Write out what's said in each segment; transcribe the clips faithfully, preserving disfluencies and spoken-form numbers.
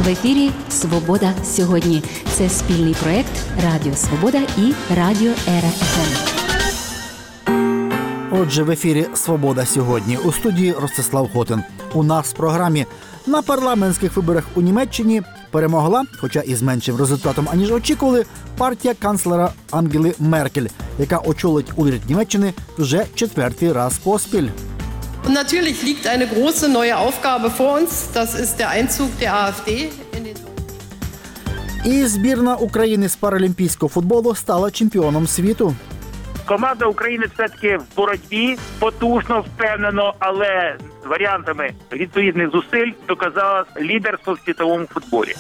В ефірі «Свобода сьогодні». Це спільний проєкт Радіо Свобода і Радіо Ера еф ем. Отже, в ефірі «Свобода сьогодні». У студії Ростислав Хотин. У нас в програмі: на парламентських виборах у Німеччині перемогла, хоча і з меншим результатом, аніж очікували, партія канцлера Ангели Меркель, яка очолить уряд Німеччини вже четвертий раз поспіль. Und natürlich liegt eine große neue Aufgabe vor uns. Das ist der Einzug der AfD in den І збірна України з паралімпійського футболу стала чемпіоном світу. Команда України все-таки в боротьбі, потужно, впевнено, але з варіантами відповідних зусиль доказала лідерство в світовому футболі.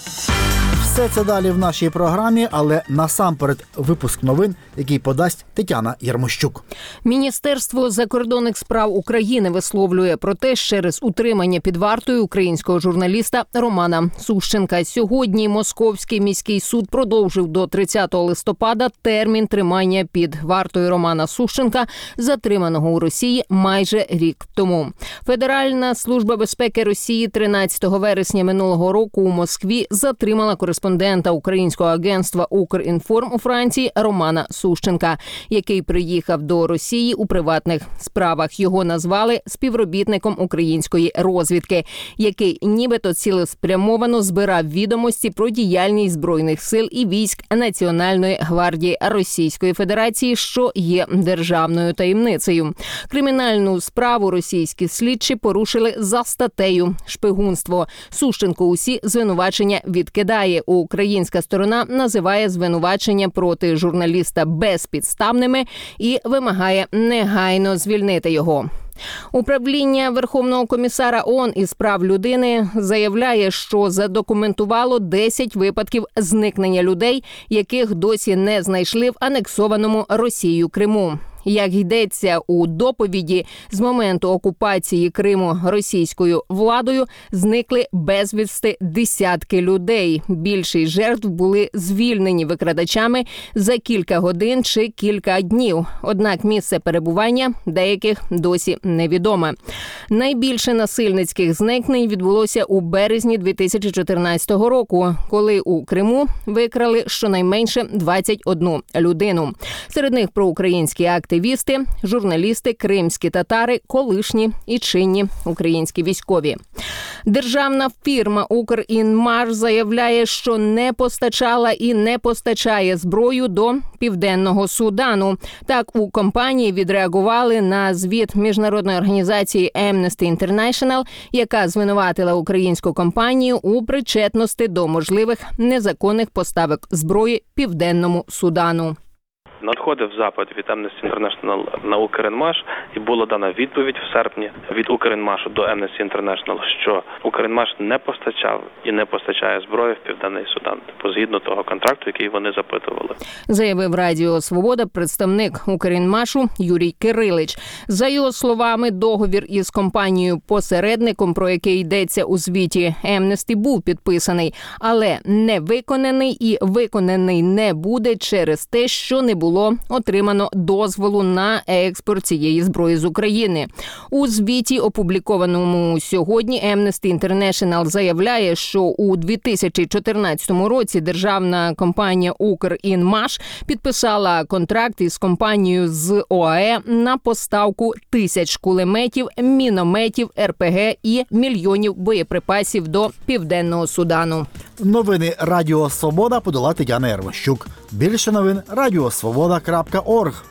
Все це далі в нашій програмі, але насамперед випуск новин, який подасть Тетяна Ярмощук. Міністерство закордонних справ України висловлює протест через утримання під вартою українського журналіста Романа Сущенка. Сьогодні Московський міський суд продовжив до тридцятого листопада термін тримання під вартою Романа Сущенка, затриманого у Росії майже рік тому. Федеральна служба безпеки Росії тринадцятого вересня минулого року у Москві затримала кореспондента українського агентства «Укрінформ» у Франції Романа Сущенка, який приїхав до Росії у приватних справах. Його назвали співробітником української розвідки, який нібито цілеспрямовано збирав відомості про діяльність Збройних сил і військ Національної гвардії Російської Федерації, що є державною таємницею. Кримінальну справу російські слідчі порушили за статтею «Шпигунство». Сущенко усі звинувачення відкидає. Українська сторона називає звинувачення проти журналіста безпідставними і вимагає негайно звільнити його. Управління Верховного комісара ООН із прав людини заявляє, що задокументувало десять випадків зникнення людей, яких досі не знайшли в анексованому Росією Криму. Як йдеться у доповіді, з моменту окупації Криму російською владою зникли безвісти десятки людей. Більшість жертв були звільнені викрадачами за кілька годин чи кілька днів. Однак місце перебування деяких досі невідоме. Найбільше насильницьких зникнень відбулося у березні дві тисячі чотирнадцятого року, коли у Криму викрали щонайменше двадцять одну людину. Серед них проукраїнські акти активісти, журналісти, кримські татари, колишні і чинні українські військові. Державна фірма «Укрінмаш» заявляє, що не постачала і не постачає зброю до Південного Судану. Так, у компанії відреагували на звіт міжнародної організації Amnesty International, яка звинуватила українську компанію у причетності до можливих незаконних поставок зброї Південному Судану. Надходив запит від Amnesty International на «Укрінмаш» і була дана відповідь в серпні від «Укрінмашу» до Amnesty International, що «Укрінмаш» не постачав і не постачає зброю в Південний Судан, типу згідно того контракту, який вони запитували. Заявив Радіо Свобода представник «Укрінмашу» Юрій Кирилич. За його словами, договір із компанією-посередником, про який йдеться у звіті Amnesty, був підписаний, але не виконаний і виконаний не буде через те, що не було було отримано дозволу на експорт цієї зброї з України. У звіті, опублікованому сьогодні, Amnesty International заявляє, що у дві тисячі чотирнадцятому році державна компанія «Укрінмаш» підписала контракт із компанією з ОАЕ на поставку тисяч кулеметів, мінометів, ер пе ге і мільйонів боєприпасів до Південного Судану. Новини Радіо Свобода подала Тетяна Ярмощук. Більше новин – радіо свобода крапка орг.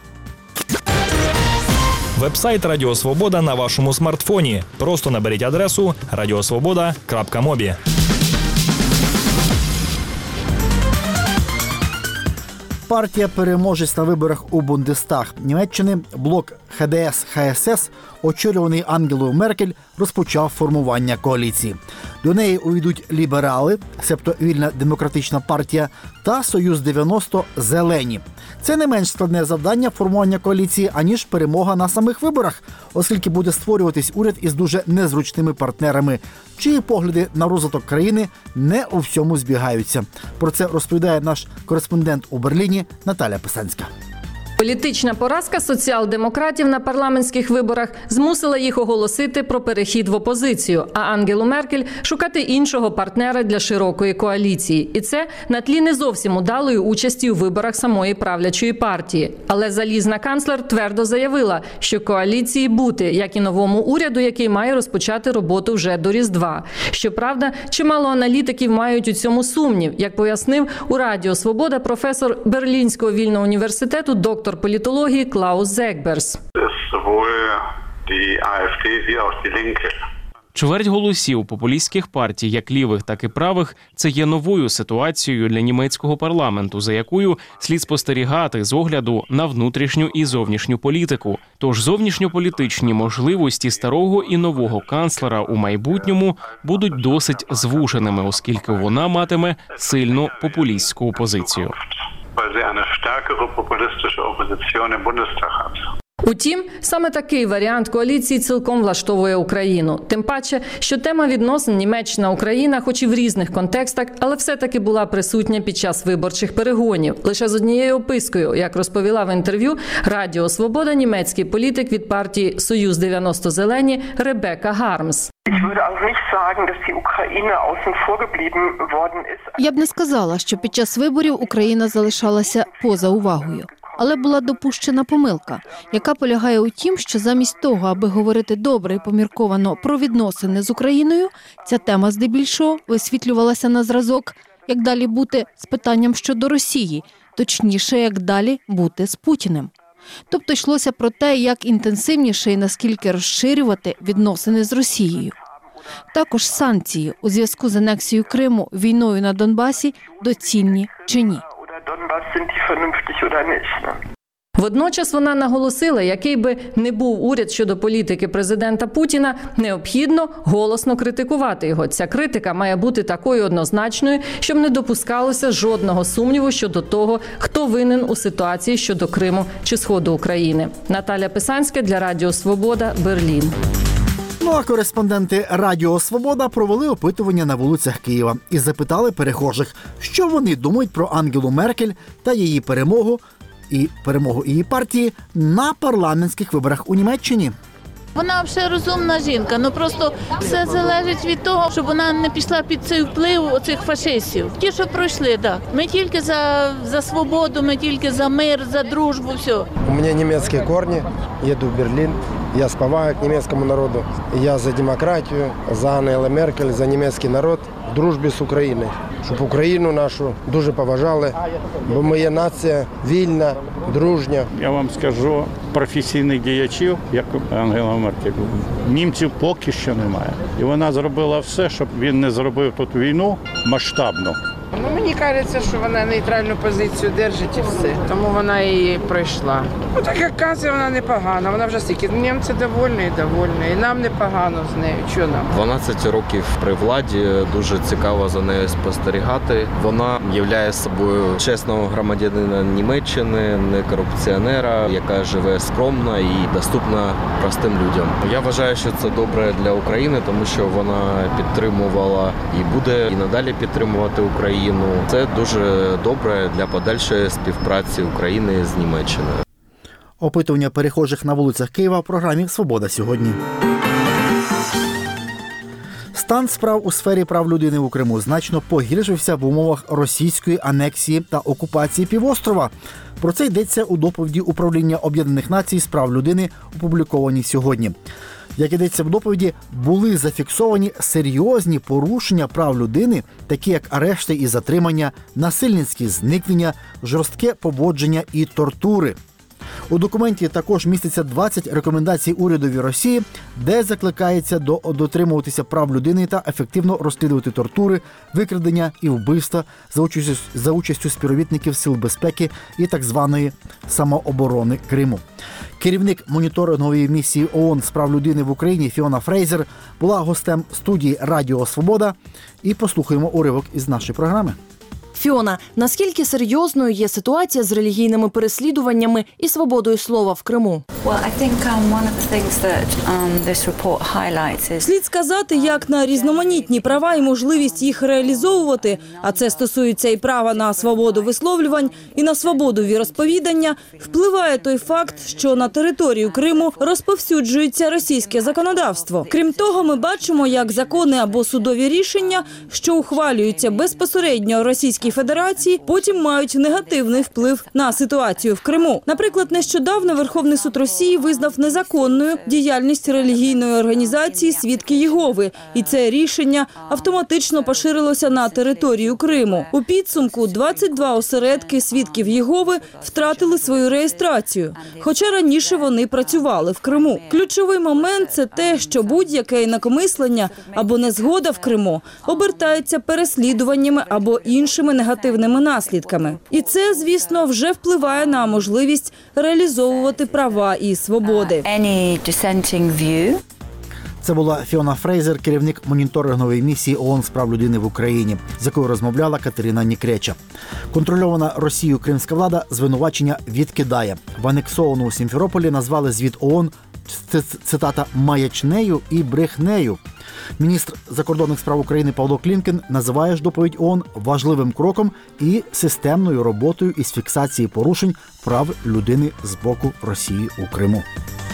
Вебсайт Радіо Свобода на вашому смартфоні. Просто наберіть адресу радіосвобода крапка мобі. Партія переможець на виборах у Бундестаг Німеччини, блок ха де ес ха ес ес, очолюваний Ангелою Меркель, розпочав формування коаліції. До неї увійдуть ліберали, себто Вільна демократична партія, та Союз дев'яносто «Зелені». Це не менш складне завдання формування коаліції, аніж перемога на самих виборах, оскільки буде створюватись уряд із дуже незручними партнерами, чиї погляди на розвиток країни не у всьому збігаються. Про це розповідає наш кореспондент у Берліні Наталя Писанська. Політична поразка соціал-демократів на парламентських виборах змусила їх оголосити про перехід в опозицію, а Ангелу Меркель шукати іншого партнера для широкої коаліції. І це на тлі не зовсім удалої участі у виборах самої правлячої партії. Але залізна канцлер твердо заявила, що коаліції бути, як і новому уряду, який має розпочати роботу вже до Різдва. Щоправда, чимало аналітиків мають у цьому сумнів, як пояснив у Радіо Свобода професор Берлінського вільного університету, доктор політології Клаус Зекберс. Чверть голосів популістських партій, як лівих, так і правих, це є новою ситуацією для німецького парламенту, за якою слід спостерігати з огляду на внутрішню і зовнішню політику. Тож зовнішньополітичні можливості старого і нового канцлера у майбутньому будуть досить звуженими, оскільки вона матиме сильну популістську опозицію. Утім, саме такий варіант коаліції цілком влаштовує Україну. Тим паче, що тема відносин Німеччина-Україна, хоч і в різних контекстах, але все-таки була присутня під час виборчих перегонів. Лише з однією опискою, як розповіла в інтерв'ю Радіо Свобода німецький політик від партії «Союз дев'яносто Зелені» Ребекка Гармс. Я б не сказала, що під час виборів Україна залишалася поза увагою. Але була допущена помилка, яка полягає у тім, що замість того, аби говорити добре і помірковано про відносини з Україною, ця тема здебільшого висвітлювалася на зразок, як далі бути з питанням щодо Росії, точніше, як далі бути з Путіним. Тобто йшлося про те, як інтенсивніше і наскільки розширювати відносини з Росією. Також санкції у зв'язку з анексією Криму, війною на Донбасі доцільні чи ні. Водночас вона наголосила, який би не був уряд щодо політики президента Путіна, необхідно голосно критикувати його. Ця критика має бути такою однозначною, щоб не допускалося жодного сумніву щодо того, хто винен у ситуації щодо Криму чи Сходу України. Наталя Писанська для Радіо Свобода, Берлін. Ну а кореспонденти Радіо Свобода провели опитування на вулицях Києва і запитали перехожих, що вони думають про Ангелу Меркель та її перемогу і перемогу її партії на парламентських виборах у Німеччині. Вона взагалі розумна жінка, ну просто все залежить від того, щоб вона не пішла під цей вплив оцих фашистів. Ті, що пройшли, так. Ми тільки за, за свободу, ми тільки за мир, за дружбу, все. У мене німецькі корні, їду в Берлін. Я з повагою к німецькому народу. Я за демократію, за Ангелу Меркель, за німецький народ в дружбі з Україною. Щоб Україну нашу дуже поважали, бо ми є нація вільна, дружня. Я вам скажу, професійних діячів, як Ангела Меркель, німців поки що немає. І вона зробила все, щоб він не зробив тут війну масштабну. Ну, мені кажеться, що вона нейтральну позицію держить і все, тому вона і пройшла. Ну, так як каже, вона непогана, вона вже стільки. Німці довольні і довольні, і нам непогано з нею, що нам? дванадцять років при владі, дуже цікаво за нею спостерігати. Вона являє собою чесного громадянина Німеччини, не корупціонера, яка живе скромно і доступна простим людям. Я вважаю, що це добре для України, тому що вона підтримувала і буде і надалі підтримувати Україну. Це дуже добре для подальшої співпраці України з Німеччиною. Опитування перехожих на вулицях Києва в програмі «Свобода сьогодні». Стан справ у сфері прав людини у Криму значно погіршився в умовах російської анексії та окупації півострова. Про це йдеться у доповіді Управління Об'єднаних Націй з прав людини, опублікованій сьогодні. Як йдеться в доповіді, були зафіксовані серйозні порушення прав людини, такі як арешти і затримання, насильницькі зникнення, жорстке поводження і тортури. У документі також міститься двадцять рекомендацій урядові Росії, де закликається до дотримуватися прав людини та ефективно розслідувати тортури, викрадення і вбивства за участю, за участю співробітників Сил безпеки і так званої самооборони Криму. Керівник моніторингової місії ООН з прав людини в Україні Фіона Фрейзер була гостем студії Радіо Свобода. І послухаємо уривок із нашої програми. Фіона, наскільки серйозною є ситуація з релігійними переслідуваннями і свободою слова в Криму? Слід сказати, як на різноманітні права і можливість їх реалізовувати, а це стосується і права на свободу висловлювань, і на свободу віросповідання, впливає той факт, що на територію Криму розповсюджується російське законодавство. Крім того, ми бачимо, як закони або судові рішення, що ухвалюються безпосередньо Російській Федерації, потім мають негативний вплив на ситуацію в Криму. Наприклад, нещодавно Верховний суд Росії визнав незаконною діяльність релігійної організації «Свідки Єгови», і це рішення автоматично поширилося на територію Криму. У підсумку двадцять два осередки «Свідків Єгови» втратили свою реєстрацію, хоча раніше вони працювали в Криму. Ключовий момент – це те, що будь-яке інакомислення або незгода в Криму обертається переслідуваннями або іншими негативними наслідками. І це, звісно, вже впливає на можливість реалізовувати права і свободи. Це була Фіона Фрейзер, керівник моніторингової місії ООН з прав людини в Україні, з якою розмовляла Катерина Нікреча. Контрольована Росією кримська влада звинувачення відкидає. В анексованому Сімферополі назвали звіт ООН, цитата, «маячнею і брехнею». Міністр закордонних справ України Павло Клімкін називає ж доповідь ООН важливим кроком і системною роботою із фіксації порушень прав людини з боку Росії у Криму.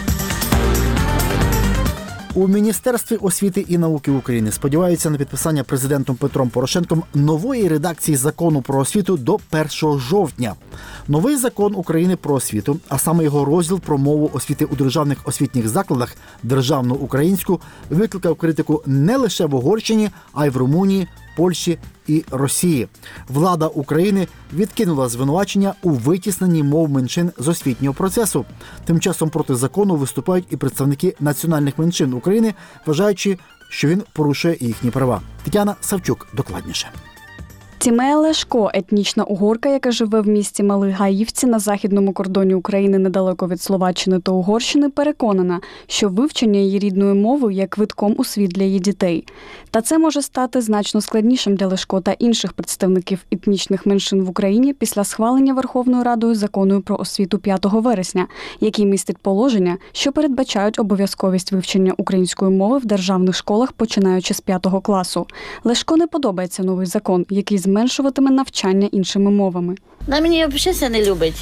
У Міністерстві освіти і науки України сподіваються на підписання президентом Петром Порошенком нової редакції закону про освіту до першого жовтня. Новий закон України про освіту, а саме його розділ про мову освіти у державних освітніх закладах, державну українську, викликав критику не лише в Угорщині, а й в Румунії, Польщі і Росії. Влада України відкинула звинувачення у витісненні мов меншин з освітнього процесу. Тим часом проти закону виступають і представники національних меншин України, вважаючи, що він порушує їхні права. Тетяна Савчук докладніше. Тімея Лешко – етнічна угорка, яка живе в місті Малий Гаївці на західному кордоні України недалеко від Словаччини та Угорщини, переконана, що вивчення її рідної мови є квитком у світ для її дітей. Та це може стати значно складнішим для Лешко та інших представників етнічних меншин в Україні після схвалення Верховною Радою закону про освіту п'ятого вересня, який містить положення, що передбачають обов'язковість вивчення української мови в державних школах, починаючи з п'ятого класу. Лешко не подобається новий закон, який зменшуватиме навчання іншими мовами. На мені взагалі не любить.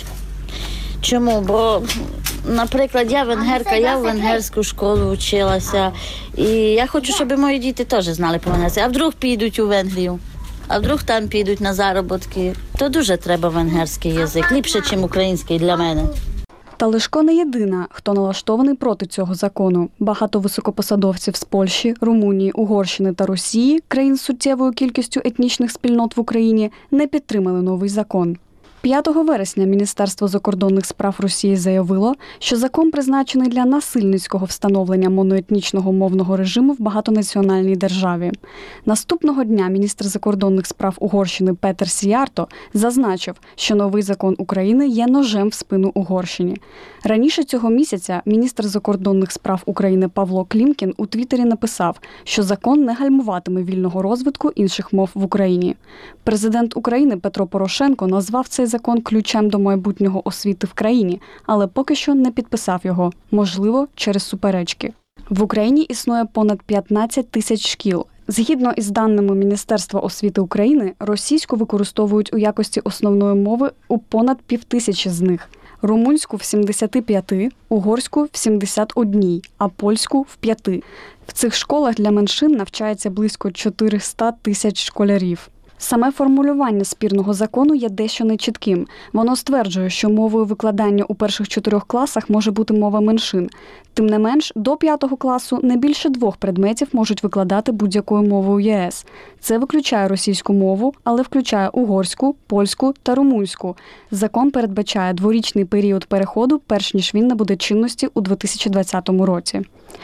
Чому? Бо, наприклад, я венгерка, я в венгерську школу вчилася. І я хочу, щоб мої діти теж знали по-венгерськи. А вдруг підуть у Венгрію, а вдруг там підуть на заробітки. То дуже треба венгерський язик. Ліпше, ніж український для мене. Та Лешко не єдина, хто налаштований проти цього закону. Багато високопосадовців з Польщі, Румунії, Угорщини та Росії, країн з суттєвою кількістю етнічних спільнот в Україні, не підтримали новий закон. п'ятого вересня Міністерство закордонних справ Росії заявило, що закон призначений для насильницького встановлення моноетнічного мовного режиму в багатонаціональній державі. Наступного дня міністр закордонних справ Угорщини Петер Сіярто зазначив, що новий закон України є ножем в спину Угорщині. Раніше цього місяця міністр закордонних справ України Павло Клімкін у Твіттері написав, що закон не гальмуватиме вільного розвитку інших мов в Україні. Президент України Петро Порошенко назвав цей закон ключем до майбутнього освіти в країні, але поки що не підписав його, можливо, через суперечки. В Україні існує понад п'ятнадцять тисяч шкіл. Згідно із даними Міністерства освіти України, російську використовують у якості основної мови у понад півтисячі з них. Румунську – в сімдесяти п'яти, угорську – в сімдесят одній, а польську – в п'яти. В цих школах для меншин навчається близько чотириста тисяч школярів. Саме формулювання спірного закону є дещо нечітким. Воно стверджує, що мовою викладання у перших чотирьох класах може бути мова меншин. Тим не менш, до п'ятого класу не більше двох предметів можуть викладати будь-якою мовою ЄС. Це виключає російську мову, але включає угорську, польську та румунську. Закон передбачає дворічний період переходу, перш ніж він набуде чинності у дві тисячі двадцятому році.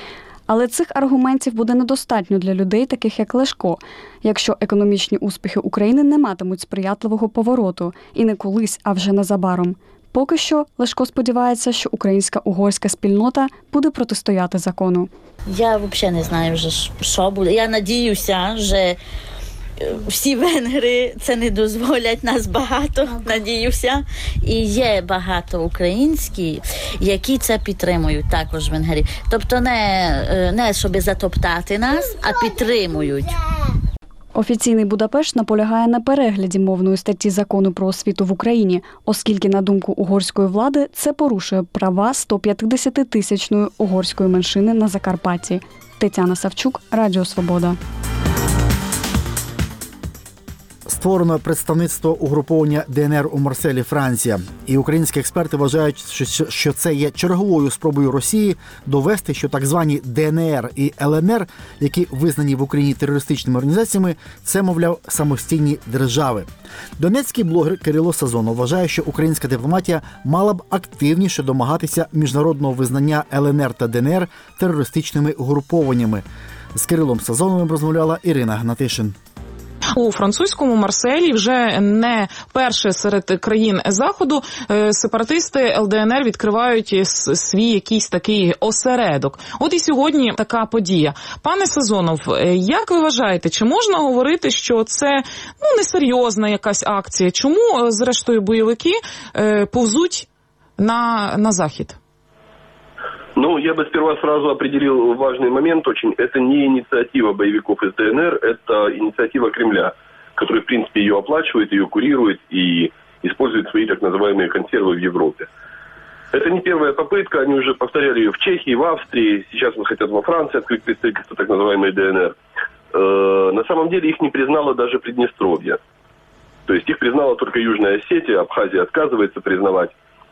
Але цих аргументів буде недостатньо для людей, таких як Лешко, якщо економічні успіхи України не матимуть сприятливого повороту. І не колись, а вже незабаром. Поки що Лешко сподівається, що українська угорська спільнота буде протистояти закону. Я взагалі не знаю, вже, що буде. Я сподіваюся, що всі венгри це не дозволять, нас багато, надіюся. І є багато українських, які це підтримують, також венгри. Тобто не, не щоб затоптати нас, а підтримують. Офіційний Будапешт наполягає на перегляді мовної статті закону про освіту в Україні, оскільки, на думку угорської влади, це порушує права сто п'ятдесятитисячної угорської меншини на Закарпатті. Тетяна Савчук, Радіо Свобода. Створено представництво угруповання ДНР у Марселі, Франція. І українські експерти вважають, що це є черговою спробою Росії довести, що так звані ДНР і ЛНР, які визнані в Україні терористичними організаціями, це, мовляв, самостійні держави. Донецький блогер Кирило Сазонов вважає, що українська дипломатія мала б активніше домагатися міжнародного визнання ЛНР та ДНР терористичними угрупованнями. З Кирилом Сазоновим розмовляла Ірина Гнатишин. У французькому Марселі вже не перше серед країн Заходу сепаратисти ЛДНР відкривають свій якийсь такий осередок. От і сьогодні така подія. Пане Сазонов, як ви вважаєте, чи можна говорити, що це ну, несерйозна якась акція? Чому, зрештою, бойовики повзуть на, на Захід? Ну, я бы сперва сразу определил важный момент очень. Это не инициатива боевиков из ДНР, это инициатива Кремля, который, в принципе, ее оплачивает, ее курирует и использует свои так называемые консервы в Европе. Это не первая попытка, они уже повторяли ее в Чехии, в Австрии, сейчас вот хотят во Франции открыть представительство так называемой ДНР. Э, на самом деле их не признало даже Приднестровье. То есть их признала только Южная Осетия, Абхазия отказывается признавать.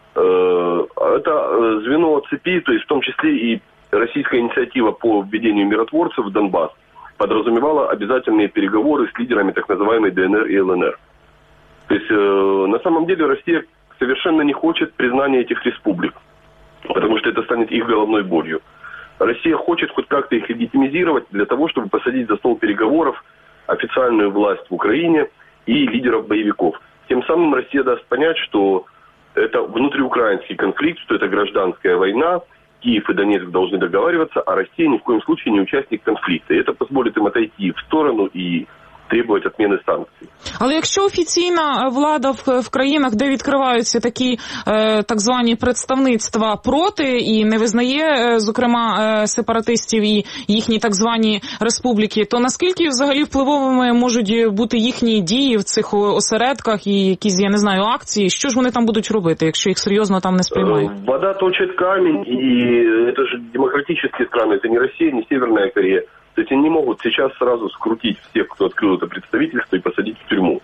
Это звено цепи, то есть в том числе и российская инициатива по введению миротворцев в Донбасс подразумевала обязательные переговоры с лидерами так называемой ДНР и ЛНР. То есть на самом деле Россия совершенно не хочет признания этих республик, потому что это станет их головной болью. Россия хочет хоть как-то их легитимизировать для того, чтобы посадить за стол переговоров официальную власть в Украине и лидеров боевиков. Тем самым Россия даст понять, что это внутриукраинский конфликт, что это гражданская война, Киев и Донецк должны договариваться, а Россия ни в коем случае не участник конфликта. И это позволит им отойти в сторону и требувати відміни санкцій. Але якщо офіційна влада в, в країнах, де відкриваються такі е, так звані представництва проти і не визнає, е, зокрема, е, сепаратистів і їхні так звані республіки, то наскільки взагалі впливовими можуть бути їхні дії в цих осередках і якісь, я не знаю, акції? Що ж вони там будуть робити, якщо їх серйозно там не сприймають? Вода точит камень, и это же демократические страны, это не Россия, не Северная Корея. То есть они не могут сейчас сразу скрутить всех, кто открыл это представительство, и посадить в тюрьму.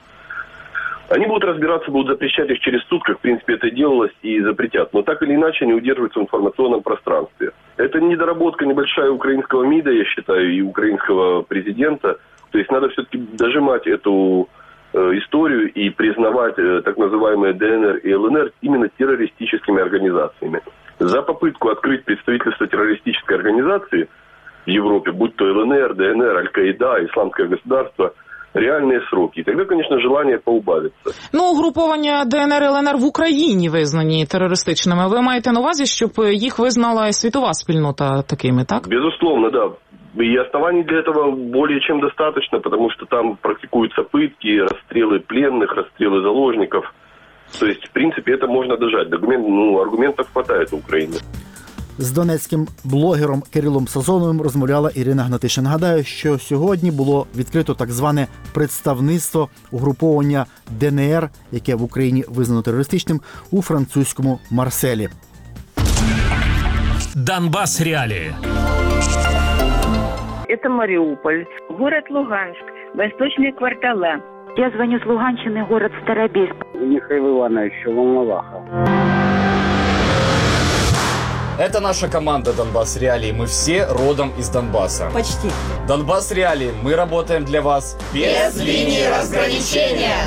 Они будут разбираться, будут запрещать их через суд, как в принципе это делалось, и запретят. Но так или иначе они удерживаются в информационном пространстве. Это недоработка небольшая украинского МИДа, я считаю, и украинского президента. То есть надо все-таки дожимать эту э, историю и признавать э, так называемые ДНР и ЛНР именно террористическими организациями. За попытку открыть представительство террористической организации в Европе, будь то ЛНР, ДНР, Аль-Каида, Исламское государство, реальные сроки. И тогда, конечно, желание поубавится. Ну, угруповання ДНР і ЛНР в Україні визнані терористичними. Ви маєте на увазі, щоб їх визнала світова спільнота такими, так? Безусловно, да. И оснований для этого более чем достаточно, потому что там практикуются пытки, расстрелы пленных, расстрелы заложников. То есть, в принципе, это можно дожать. Документ, ну, аргументов хватает у Украины. З донецьким блогером Кирилом Сазоновим розмовляла Ірина Гнатишин. Нагадаю, що сьогодні було відкрито так зване представництво угруповання ДНР, яке в Україні визнано терористичним, у французькому Марселі. Донбасс реалии. Это Мариуполь, город Луганск, восточные кварталы. Я звоню с Луганщины, город Старобельск. Михаил Иванович, Волноваха. Это наша команда «Донбасс Реалии». Мы все родом из Донбасса. Почти. «Донбасс Реалии». Мы работаем для вас без линии разграничения.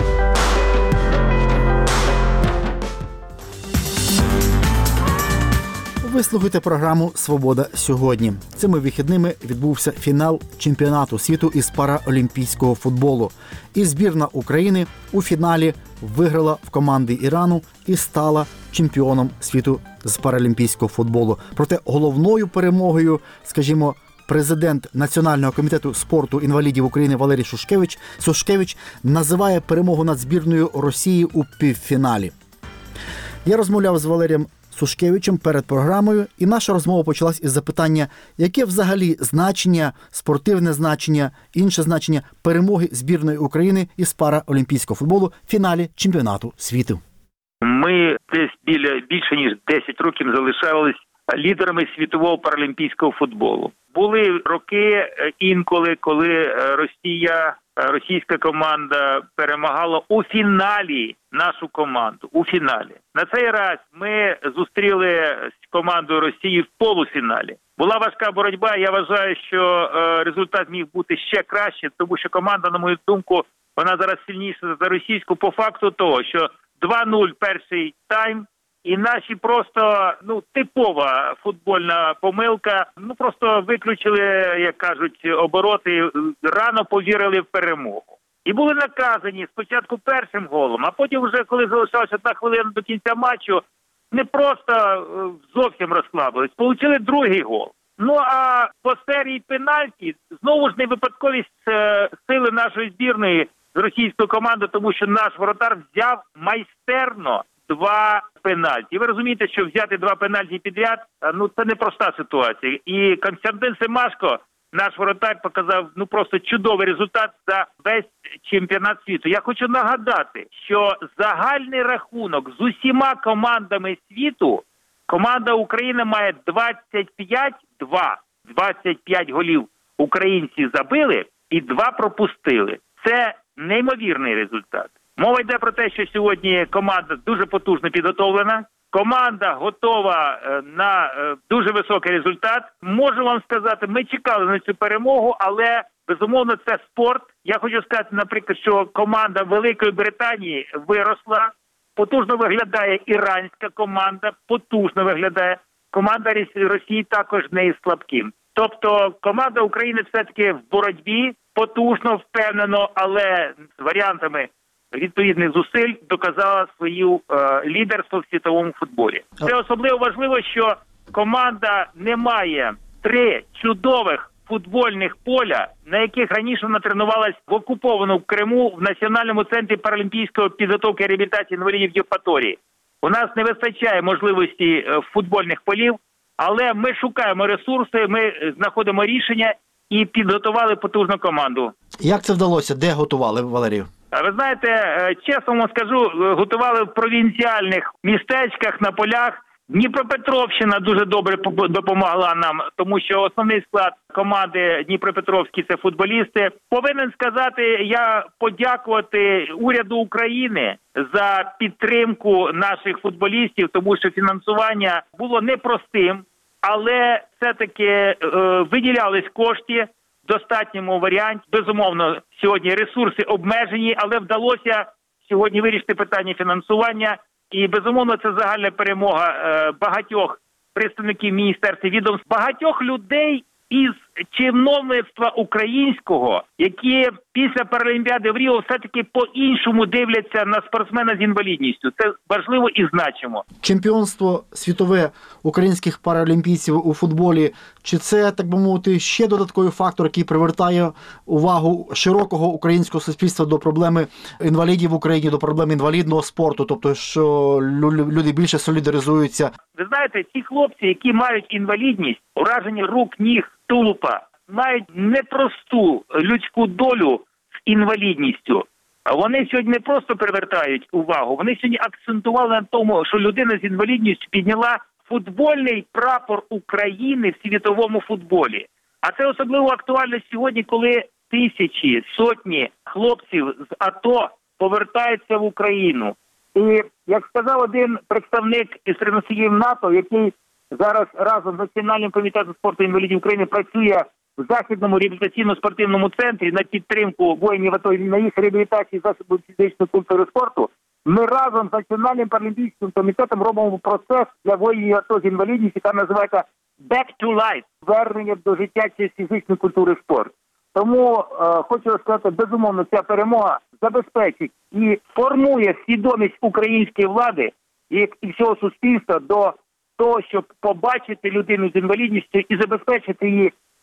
Ви слухаєте програму «Свобода сьогодні». Цими вихідними відбувся фінал чемпіонату світу із параолімпійського футболу. І збірна України у фіналі виграла в команди Ірану і стала чемпіоном світу з паралімпійського футболу. Проте головною перемогою, скажімо, президент Національного комітету спорту інвалідів України Валерій Шушкевич, Сушкевич називає перемогу над збірною Росії у півфіналі. Я розмовляв з Валерієм Сушкевичем перед програмою, і наша розмова почалась із запитання, яке взагалі значення, спортивне значення, інше значення перемоги збірної України із параолімпійського футболу в фіналі чемпіонату світу. Ми десь біля більше ніж десять років залишались лідерами світового паралімпійського футболу. Були роки інколи, коли Росія, російська команда перемагала у фіналі нашу команду. У фіналі. На цей раз ми зустріли команду Росії в полуфіналі. Була важка боротьба, я вважаю, що результат міг бути ще краще, тому що команда, на мою думку, вона зараз сильніша за російську по факту того, що два нуль перший тайм, і наші просто, ну, типова футбольна помилка, ну, просто виключили, як кажуть, обороти, рано повірили в перемогу. І були наказані спочатку першим голом, а потім вже, коли залишалася одна хвилина до кінця матчу, не просто зовсім розслабились, получили другий гол. Ну, а по серії пенальті, знову ж не випадковість е, сили нашої збірної з російською командою, тому що наш воротар взяв майстерно два пенальті. Ви розумієте, що взяти два пенальті підряд, ну, це непроста ситуація. І Константин Семашко, наш воротар, показав, ну, просто чудовий результат за весь чемпіонат світу. Я хочу нагадати, що загальний рахунок з усіма командами світу, команда України має двадцять п'ять два. двадцять п'ять голів українці забили і два пропустили. Це неймовірний результат. Мова йде про те, що сьогодні команда дуже потужно підготовлена. Команда готова на дуже високий результат. Можу вам сказати, ми чекали на цю перемогу, але, безумовно, це спорт. Я хочу сказати, наприклад, що команда Великої Британії виросла. Потужно виглядає іранська команда, потужно виглядає. Команда Росії також не є слабким. Тобто команда України все-таки в боротьбі, потужно, впевнено, але з варіантами відповідних зусиль доказала свою е, лідерство в світовому футболі. Це особливо важливо, що команда не має три чудових футбольних поля, на яких раніше вона тренувалась в окупованому Криму в Національному центрі паралімпійської підготовки і реабілітації інвалідів Євпаторії. У нас не вистачає можливості е, футбольних полів, але ми шукаємо ресурси, ми знаходимо рішення і підготували потужну команду. Як це вдалося? Де готували, Валерію? Ви знаєте, чесно вам скажу, готували в провінціальних містечках, на полях. Дніпропетровщина дуже добре допомогла нам, тому що основний склад команди Дніпропетровські – це футболісти. Повинен сказати, я подякувати уряду України за підтримку наших футболістів, тому що фінансування було непростим, але все-таки е, виділялись кошти в достатньому варіанті. Безумовно, сьогодні ресурси обмежені, але вдалося сьогодні вирішити питання фінансування. І, безумовно, це загальна перемога е, багатьох представників міністерства відомств, багатьох людей із чиновництва українського, які після Паралімпіади в Ріо все-таки по-іншому дивляться на спортсмена з інвалідністю. Це важливо і значимо. Чемпіонство світове українських паралімпійців у футболі, чи це, так би мовити, ще додатковий фактор, який привертає увагу широкого українського суспільства до проблеми інвалідів в Україні, до проблеми інвалідного спорту, тобто, що люди більше солідаризуються? Ви знаєте, ті хлопці, які мають інвалідність, ураження рук, ніг, тулупа, мають непросту людську долю з інвалідністю. Вони сьогодні не просто привертають увагу, вони сьогодні акцентували на тому, що людина з інвалідністю підняла футбольний прапор України в світовому футболі. А це особливо актуально сьогодні, коли тисячі, сотні хлопців з АТО повертаються в Україну. І, як сказав один представник із Северносхідів НАТО, який зараз разом з Національним комітетом спорту інвалідів України працює в Західному реабілітаційно-спортивному центрі на підтримку воїнів АТО і на їх реабілітації засобів фізичної культури спорту, ми разом з Національним паралімпійським комітетом робимо процес для воїнів АТО з інвалідністю, яка називається «Back to Life» – «Вернення до життя через фізичну культуру і спорт». Тому, е, хочу сказати, безумовно, ця перемога забезпечить і формує свідомість української влади і, і всього суспільства до того, щоб побачити людину з інвалідністю і забезпечити її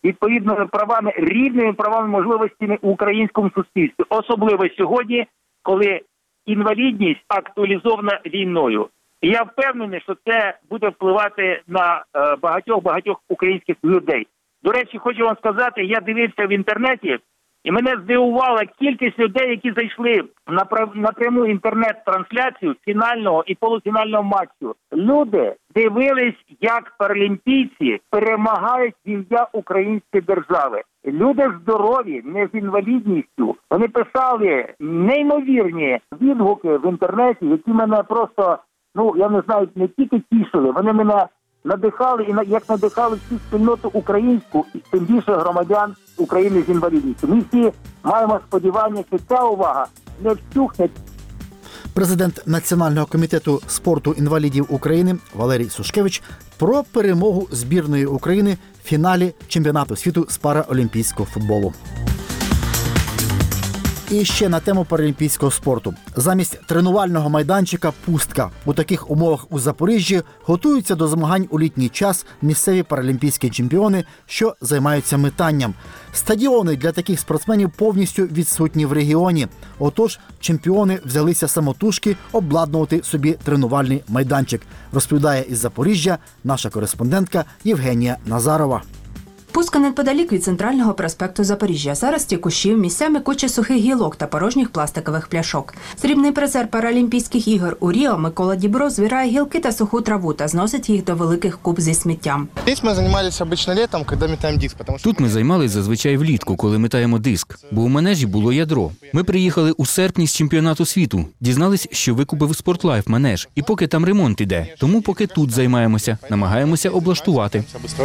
відповідними правами, рівними правами, можливостями у українському суспільстві. Особливо сьогодні, коли інвалідність актуалізована війною. І я впевнений, що це буде впливати на багатьох-багатьох українських людей. До речі, хочу вам сказати, я дивився в інтернеті, і мене здивувала кількість людей, які зайшли на, на пряму інтернет-трансляцію фінального і полуфінального матчу. Люди дивились, як паралімпійці перемагають в ім'я української держави. Люди здорові, не з інвалідністю. Вони писали неймовірні відгуки в інтернеті, які мене просто, ну, я не знаю, не тільки тішили, вони мене надихали, і як надихали всю спільноту українську, і тим більше громадян України з інвалідністю. Ми всі маємо сподівання, що ця увага не вщухне. Президент Національного комітету спорту інвалідів України Валерій Сушкевич про перемогу збірної України в фіналі чемпіонату світу з параолімпійського футболу. І ще на тему паралімпійського спорту. Замість тренувального майданчика пустка. У таких умовах у Запоріжжі готуються до змагань у літній час місцеві паралімпійські чемпіони, що займаються метанням. Стадіони для таких спортсменів повністю відсутні в регіоні. Отож, чемпіони взялися самотужки обладнувати собі тренувальний майданчик, розповідає із Запоріжжя наша кореспондентка Євгенія Назарова. Пустка неподалік від центрального проспекту Запоріжжя. Зарості кущів, місцями куча сухих гілок та порожніх пластикових пляшок. Срібний призер Паралімпійських ігор у Ріо Микола Дібро збирає гілки та суху траву та зносить їх до великих куб зі сміттям. Тут ми займалися обично літом, коли метаємо диск. Тут ми займалися зазвичай влітку, коли метаємо диск, бо у манежі було ядро. Ми приїхали у серпні з чемпіонату світу, дізнались, що викупив Спортлайф манеж, і поки там ремонт іде. Тому поки тут займаємося, намагаємося облаштувати.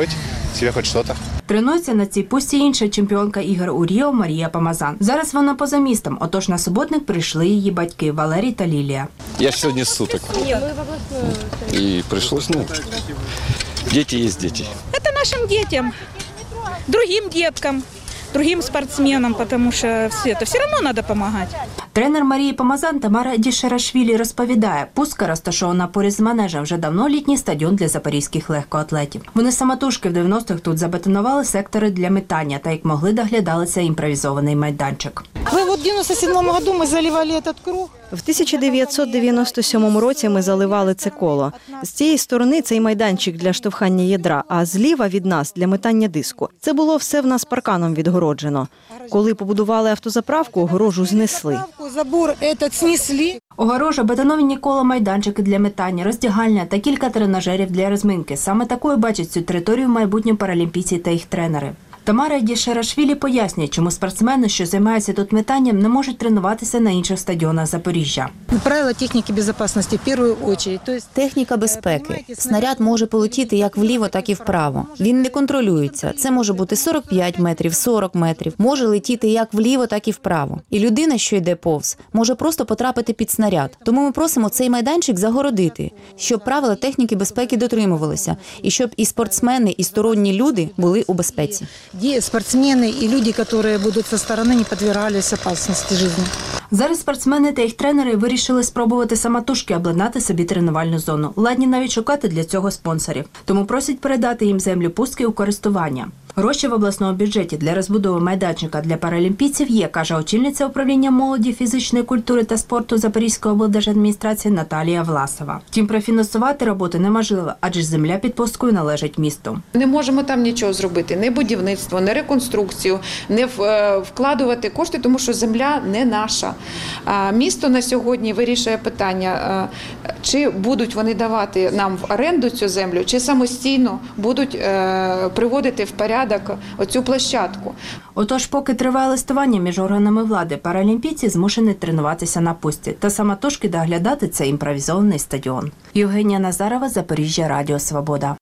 Тренується на цій пустці інша чемпіонка ігор у Ріо Марія Помазан. Зараз вона поза містом, отож на суботник прийшли її батьки Валерій та Лілія. Я ж сьогодні з суток. І прийшлось, ну, діти є діти. Це нашим дітям, другим діткам, другим спортсменам, тому що все, все одно треба допомагати. Тренер Марії Помазан Тамара Дішерашвілі розповідає, пустка розташована поряд з манежем, вже давно літній стадіон для запорізьких легкоатлетів. Вони самотужки в дев'яностих тут забетонували сектори для метання та як могли доглядалися імпровізований майданчик. Ви от в дев'яносто сьомому році ми заливали цей круг. В тисяча дев'ятсот дев'яносто сьомому році ми заливали це коло. З цієї сторони цей майданчик для штовхання ядра, а зліва від нас для метання диску. Це було все в нас парканом відгороджено. Коли побудували автозаправку, огорожу знесли. Забор этот снесли. Огорожа, бетоновані кола, майданчики для метання, роздягальня та кілька тренажерів для розминки. Саме такою бачать цю територію майбутні паралімпійці та їх тренери. Тамара Дішерашвілі пояснює, чому спортсмени, що займаються тут метанням, не можуть тренуватися на інших стадіонах Запоріжжя. Правила техніки безпеки, в першу чергу. Техніка безпеки. Снаряд може полетіти як вліво, так і вправо. Він не контролюється. Це може бути сорок п'ять метрів, сорок метрів. Може летіти як вліво, так і вправо. І людина, що йде повз, може просто потрапити під снаряд. Тому ми просимо цей майданчик загородити, щоб правила техніки безпеки дотримувалися. І щоб і спортсмени, і сторонні люди були у безпеці. Де спортсмени і люди, які будуть зі сторони, не підвергалися опасності життя. Зараз спортсмени та їх тренери вирішили спробувати самотужки обладнати собі тренувальну зону. Ладні навіть шукати для цього спонсорів. Тому просять передати їм землю пустки у користування. Гроші в обласному бюджеті для розбудови майданчика для паралімпійців є, каже очільниця управління молоді, фізичної культури та спорту Запорізької облдержадміністрації Наталія Власова. Втім, профінансувати роботи неможливо, адже земля під пусткою належить місту. Не можемо там нічого зробити, не будівництво, не реконструкцію, не вкладувати кошти, тому що земля не наша. Місто на сьогодні вирішує питання, чи будуть вони давати нам в оренду цю землю, чи самостійно будуть приводити в порядок оцю площадку. Отож, поки триває листування між органами влади, паралімпійці змушені тренуватися на пустці та самотужки доглядати цей імпровізований стадіон. Євгенія Назарова, Запоріжжя, Радіо Свобода.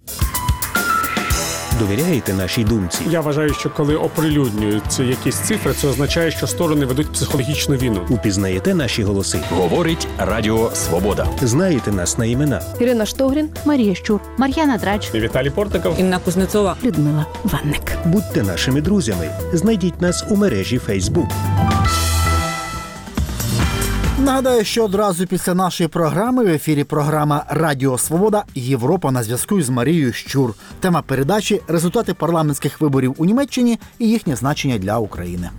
Довіряєте нашій думці? Я вважаю, що коли оприлюднюються якісь цифри, це означає, що сторони ведуть психологічну війну. Упізнаєте наші голоси? Говорить Радіо Свобода. Знаєте нас на імена? Ірина Штогрін, Марія Щур, Мар'яна Драч, Віталій Портиков, Інна Кузнецова, Людмила Ванник. Будьте нашими друзями. Знайдіть нас у мережі Facebook. Нагадаю, що одразу після нашої програми в ефірі програма «Радіо Свобода. Європа на зв'язку» з Марією Щур. Тема передачі – результати парламентських виборів у Німеччині і їхнє значення для України.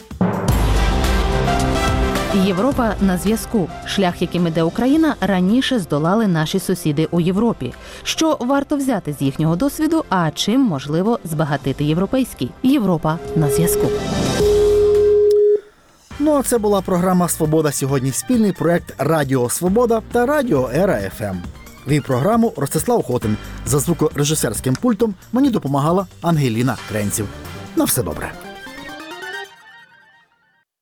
Європа на зв'язку. Шлях, яким іде Україна, раніше здолали наші сусіди у Європі. Що варто взяти з їхнього досвіду, а чим можливо збагатити європейський? Європа на зв'язку. Ну а це була програма «Свобода сьогодні». Спільний проект «Радіо Свобода» та «Радіо Ера еф ем». Вів програму Ростислав Хотин. За звукорежисерським пультом мені допомагала Ангеліна Кренців. На все добре.